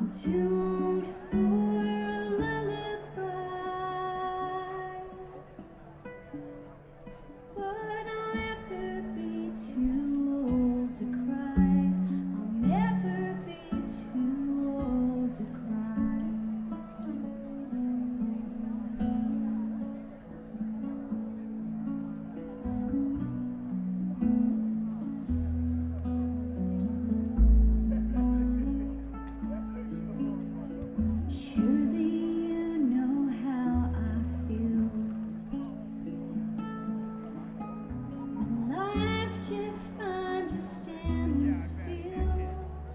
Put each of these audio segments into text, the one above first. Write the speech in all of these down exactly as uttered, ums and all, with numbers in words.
tuned for a lullaby, but I'll never be too old to cry. I'll never be too old to cry. Surely you know how I feel when life just finds you standing still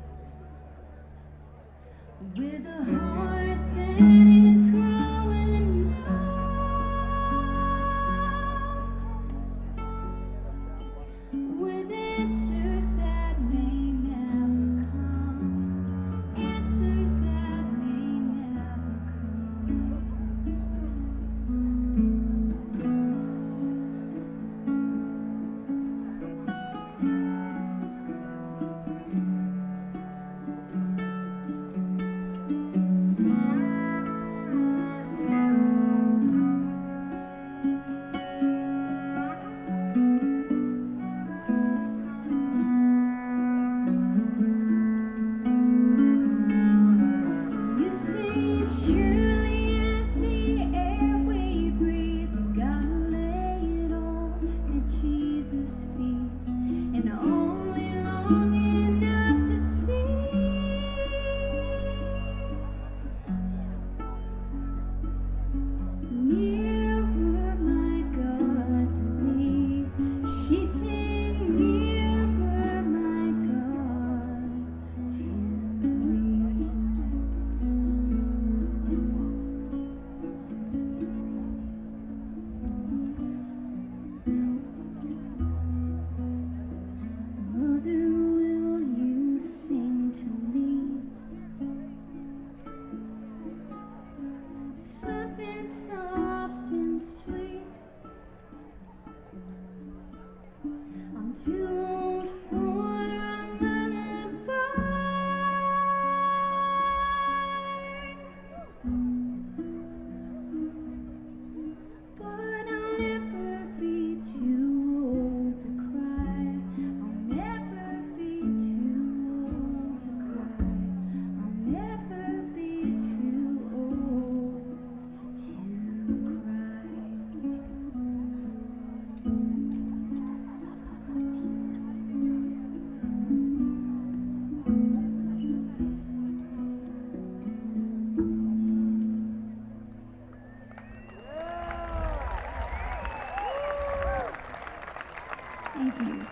with a heart that is growing numb, with answers that may never come, answers that may never come. You say surely as the air we breathe, we gotta lay it all at Jesus' feet, and only long enough to see nearer, my God, to thee. She sang nearer, my God, to thee. Mother, will you sing to me something soft and sweet? I'm tuned for a lullaby, but I'll never be too old to cry. I'll never be too old to cry. I'll never be too old to cry. Thank you.